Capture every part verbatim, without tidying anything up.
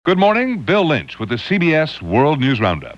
Good morning, Bill Lynch with the C B S World News Roundup.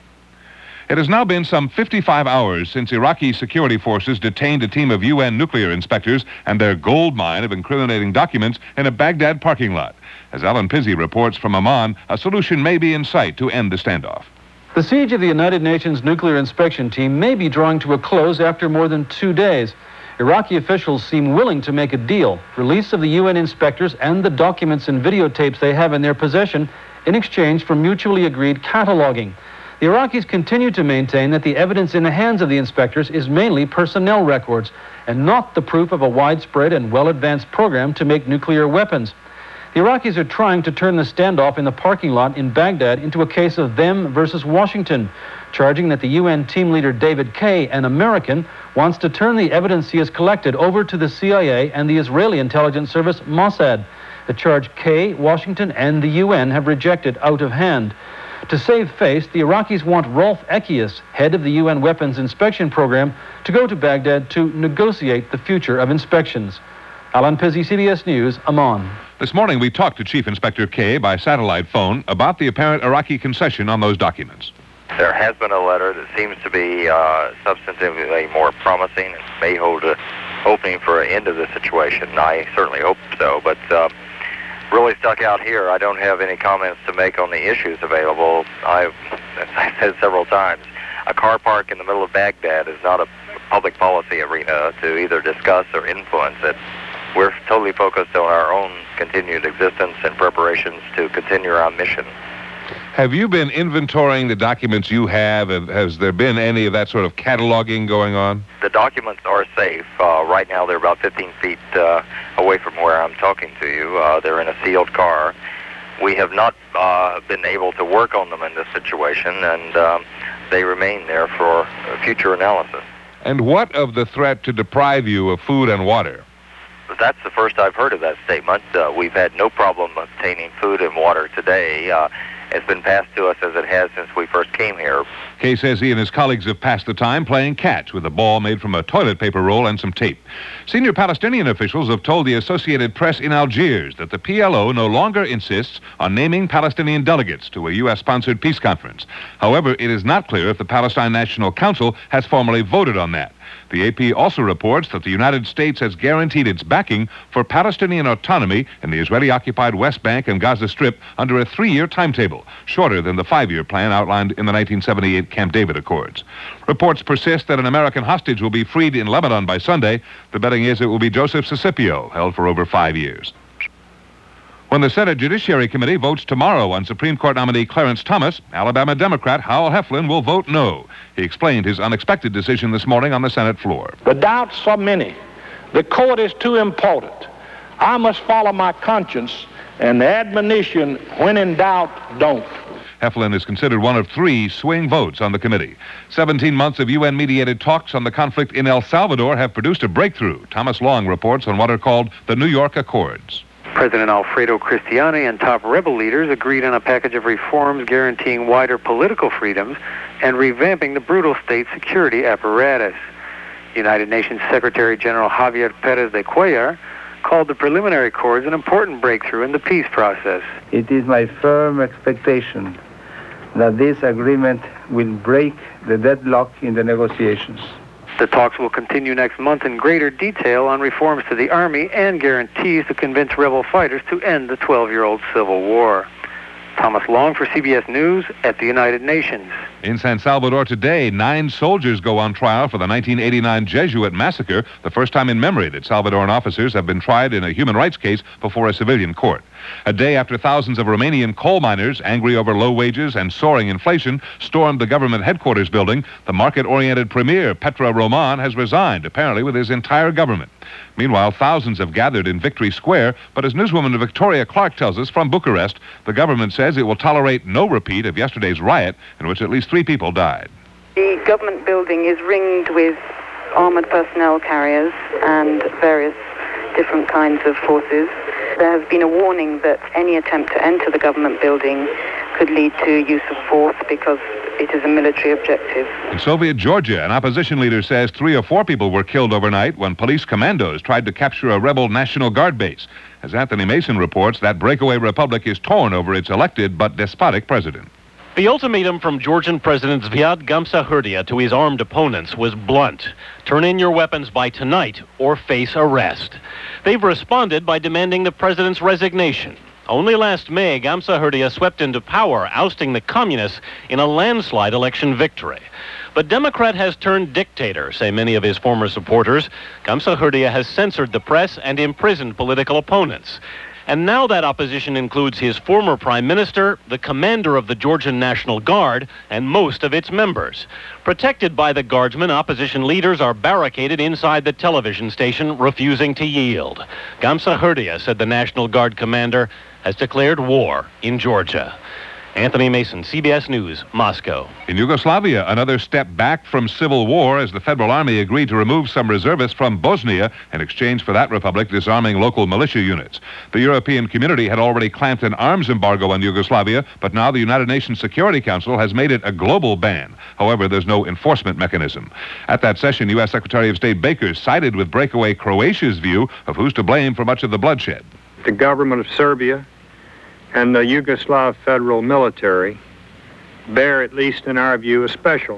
It has now been some fifty-five hours since Iraqi security forces detained a team of U N nuclear inspectors and their gold mine of incriminating documents in a Baghdad parking lot. As Alan Pizzi reports from Amman, a solution may be in sight to end the standoff. The siege of the United Nations nuclear inspection team may be drawing to a close after more than two days. Iraqi officials seem willing to make a deal, release of the U N inspectors and the documents and videotapes they have in their possession in exchange for mutually agreed cataloging. The Iraqis continue to maintain that the evidence in the hands of the inspectors is mainly personnel records and not the proof of a widespread and well-advanced program to make nuclear weapons. The Iraqis are trying to turn the standoff in the parking lot in Baghdad into a case of them versus Washington, charging that the U N team leader David Kay, an American, wants to turn the evidence he has collected over to the C I A and the Israeli intelligence service Mossad. The charge Kay, Washington, and the U N have rejected out of hand. To save face, the Iraqis want Rolf Ekius, head of the U N Weapons Inspection Program, to go to Baghdad to negotiate the future of inspections. Alan Pizzi, C B S News, Amman. This morning we talked to Chief Inspector Kay by satellite phone about the apparent Iraqi concession on those documents. There has been a letter that seems to be uh, substantively more promising and may hold an opening for an end of the situation. I certainly hope so, but uh, really stuck out here. I don't have any comments to make on the issues available. I've, as I said several times, a car park in the middle of Baghdad is not a public policy arena to either discuss or influence it. We're totally focused on our own continued existence and preparations to continue our mission. Have you been inventorying the documents you have? Has there been any of that sort of cataloging going on? The documents are safe. Uh, right now they're about fifteen feet uh, away from where I'm talking to you. Uh, they're in a sealed car. We have not uh, been able to work on them in this situation, and um, they remain there for future analysis. And what of the threat to deprive you of food and water? That's the first I've heard of that statement. Uh, we've had no problem obtaining food and water today. Uh, it's been passed to us as it has since we first came here. Kay says he and his colleagues have passed the time playing catch with a ball made from a toilet paper roll and some tape. Senior Palestinian officials have told the Associated Press in Algiers that the P L O no longer insists on naming Palestinian delegates to a U S-sponsored peace conference. However, it is not clear if the Palestine National Council has formally voted on that. The A P also reports that the United States has guaranteed its backing for Palestinian autonomy in the Israeli-occupied West Bank and Gaza Strip under a three-year timetable, shorter than the five-year plan outlined in the nineteen seventy-eight Camp David Accords. Reports persist that an American hostage will be freed in Lebanon by Sunday. The betting is it will be Joseph Sicipio, held for over five years. When the Senate Judiciary Committee votes tomorrow on Supreme Court nominee Clarence Thomas, Alabama Democrat Howell Heflin will vote no. He explained his unexpected decision this morning on the Senate floor. The doubts are many. The court is too important. I must follow my conscience, and the admonition, when in doubt, don't. Heflin is considered one of three swing votes on the committee. Seventeen months of U N-mediated talks on the conflict in El Salvador have produced a breakthrough. Thomas Long reports on what are called the New York Accords. President Alfredo Cristiani and top rebel leaders agreed on a package of reforms guaranteeing wider political freedoms and revamping the brutal state security apparatus. United Nations Secretary General Javier Perez de Cuellar called the preliminary accords an important breakthrough in the peace process. It is my firm expectation that this agreement will break the deadlock in the negotiations. The talks will continue next month in greater detail on reforms to the Army and guarantees to convince rebel fighters to end the twelve-year-old civil war. Thomas Long for C B S News at the United Nations. In San Salvador today, nine soldiers go on trial for the nineteen eighty-nine Jesuit massacre, the first time in memory that Salvadoran officers have been tried in a human rights case before a civilian court. A day after thousands of Romanian coal miners, angry over low wages and soaring inflation, stormed the government headquarters building, the market-oriented premier, Petra Roman, has resigned, apparently with his entire government. Meanwhile, thousands have gathered in Victory Square, but as newswoman Victoria Clark tells us from Bucharest, the government says it will tolerate no repeat of yesterday's riot in which at least three people died. The government building is ringed with armoured personnel carriers and various different kinds of forces. There has been a warning that any attempt to enter the government building could lead to use of force because it is a military objective. In Soviet Georgia, an opposition leader says three or four people were killed overnight when police commandos tried to capture a rebel National Guard base. As Anthony Mason reports, that breakaway republic is torn over its elected but despotic president. The ultimatum from Georgian President Zviad Gamsahurdia to his armed opponents was blunt. Turn in your weapons by tonight or face arrest. They've responded by demanding the president's resignation. Only last May, Gamsahurdia swept into power, ousting the communists in a landslide election victory. But Democrat has turned dictator, say many of his former supporters. Gamsahurdia has censored the press and imprisoned political opponents. And now that opposition includes his former prime minister, the commander of the Georgian National Guard, and most of its members. Protected by the guardsmen, opposition leaders are barricaded inside the television station, refusing to yield. Gamsahurdia, said the National Guard commander, has declared war in Georgia. Anthony Mason, C B S News, Moscow. In Yugoslavia, another step back from civil war as the Federal Army agreed to remove some reservists from Bosnia in exchange for that republic disarming local militia units. The European community had already clamped an arms embargo on Yugoslavia, but now the United Nations Security Council has made it a global ban. However, there's no enforcement mechanism. At that session, U S Secretary of State Baker sided with breakaway Croatia's view of who's to blame for much of the bloodshed. The government of Serbia and the Yugoslav federal military bear, at least in our view, a special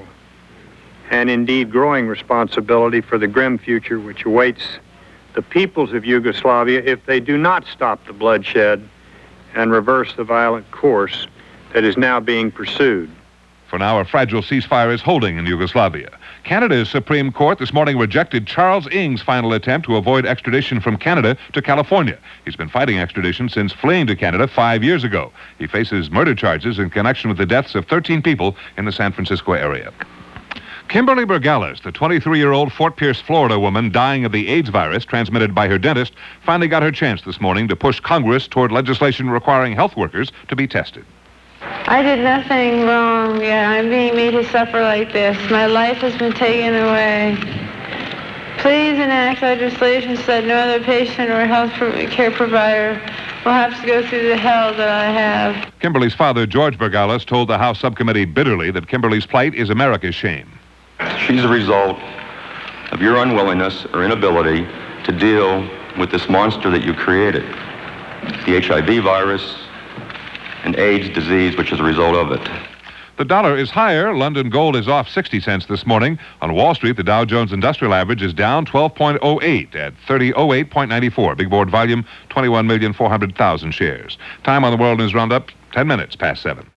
and indeed growing responsibility for the grim future which awaits the peoples of Yugoslavia if they do not stop the bloodshed and reverse the violent course that is now being pursued. For now, a fragile ceasefire is holding in Yugoslavia. Canada's Supreme Court this morning rejected Charles Ng's final attempt to avoid extradition from Canada to California. He's been fighting extradition since fleeing to Canada five years ago. He faces murder charges in connection with the deaths of thirteen people in the San Francisco area. Kimberly Bergalis, the twenty-three-year-old Fort Pierce, Florida woman dying of the AIDS virus transmitted by her dentist, finally got her chance this morning to push Congress toward legislation requiring health workers to be tested. I did nothing wrong, yet I'm being made to suffer like this. My life has been taken away. Please enact legislation so that no other patient or health care provider will have to go through the hell that I have. Kimberly's father, George Bergalis, told the House subcommittee bitterly that Kimberly's plight is America's shame. She's a result of your unwillingness or inability to deal with this monster that you created, the H I V virus, and AIDS disease, which is a result of it. The dollar is higher. London gold is off sixty cents this morning. On Wall Street, the Dow Jones Industrial Average is down twelve point oh eight at thirty oh eight point nine four. Big board volume, twenty-one million four hundred thousand shares. Time on the World News Roundup, ten minutes past seven.